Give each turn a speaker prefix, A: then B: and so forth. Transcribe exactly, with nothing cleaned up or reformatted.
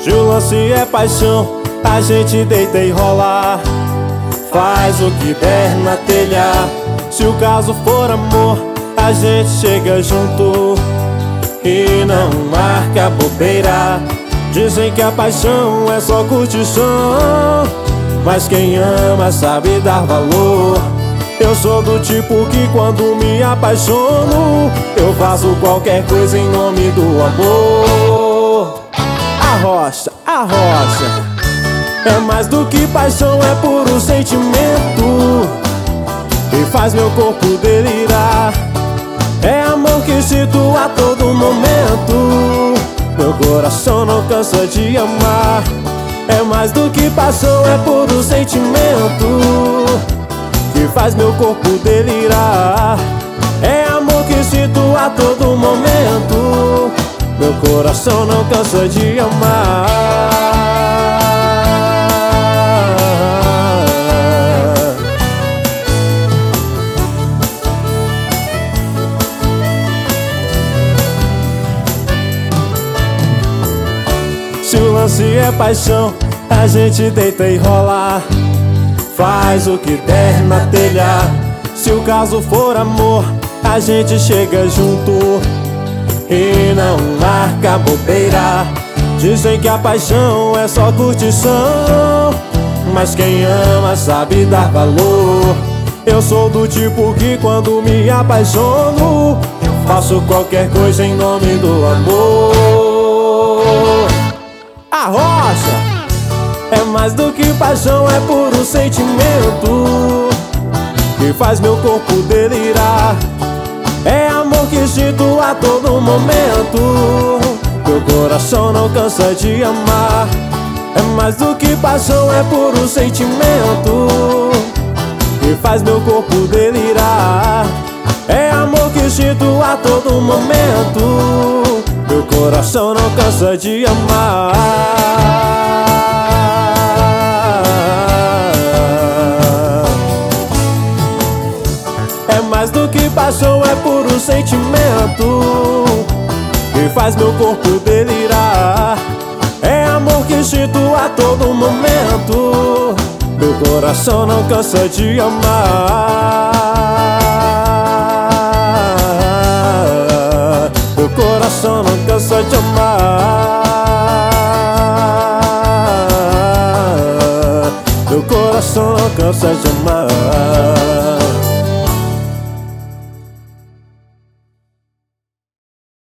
A: Se o lance é paixão, a gente deita e rola, faz o que der na telha. Se o caso for amor, a gente chega junto e não marca bobeira. Dizem que a paixão é só curtição, mas quem ama sabe dar valor. Eu sou do tipo que quando me apaixono, eu faço qualquer coisa em nome do amor. Arrocha, arrocha, é mais do que paixão, é puro sentimento e faz meu corpo delirar. É amor que sinto a todo momento, meu coração não cansa de amar. É mais do que paixão, é puro sentimento que faz meu corpo delirar. É amor que sinto a todo momento, meu coração não cansa de amar. Se o lance é paixão, a gente deita e rola, faz o que der na telha. Se o caso for amor, a gente chega junto e não marca bobeira. Dizem que a paixão é só curtição, mas quem ama sabe dar valor. Eu sou do tipo que quando me apaixono, faço qualquer coisa em nome do amor. Arrocha, é mais do que paixão, é puro sentimento que faz meu corpo delirar. É amor que sinto a todo momento, meu coração não cansa de amar. É mais do que paixão, é puro sentimento que faz meu corpo delirar. É amor que sinto a todo momento, meu coração não cansa de amar. É mais do que paixão, é puro sentimento que faz meu corpo delirar. É amor que sinto a todo momento, meu coração não cansa de amar. Meu coração não cansa de amar. Meu coração não cansa de amar.